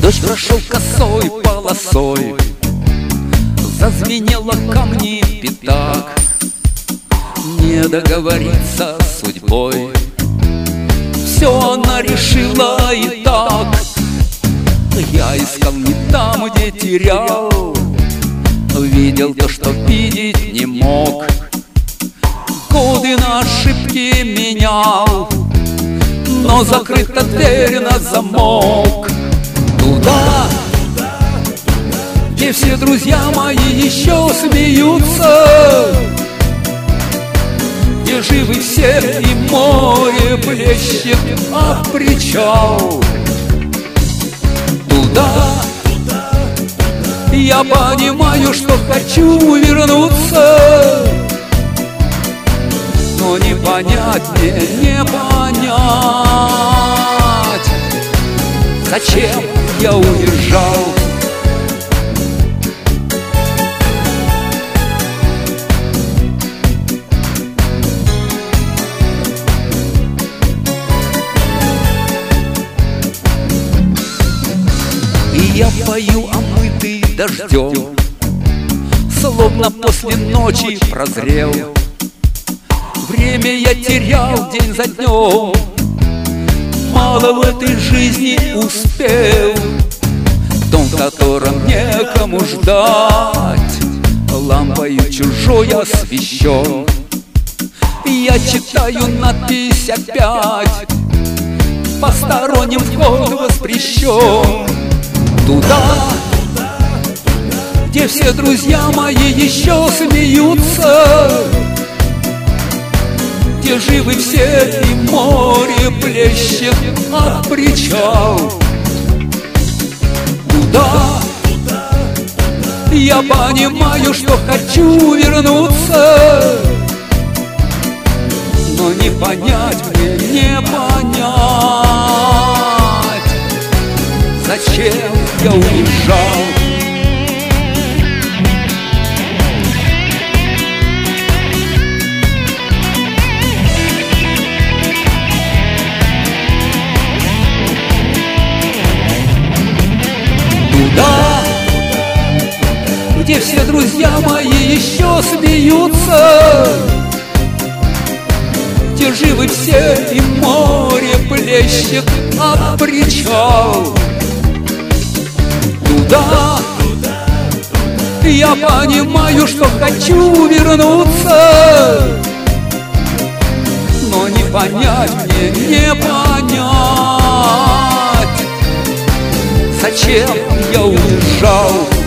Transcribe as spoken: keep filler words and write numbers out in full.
Дождь прошел косой полосой, зазвенело камни пятак. Не договориться с судьбой, все она решила и так. Я искал не там, где терял, видел то, что видеть не мог. Годы на ошибки менял, но закрыта дверь на замок. Туда, где все друзья мои еще смеются, где живы все и море плещет, а причал. Туда я понимаю, что хочу вернуться, но не понять мне, не понять, зачем я уезжал. И я пою, омытый дождем, словно после ночи прозрел. Время я терял день за днем, мало в этой жизни успел. Дом, в котором некому ждать, лампою чужой освещен. Я читаю надпись опять, посторонним вход воспрещен. Туда, где все друзья мои еще смеются, где живы все и море плещет, а причал. Туда я понимаю, что хочу вернуться, но не понять мне, не понять, зачем я уезжал. Туда, где все друзья мои еще смеются, где живы все и море плещет, а причал. Туда я понимаю, что хочу вернуться, но не понять мне, не понять, зачем я уезжал.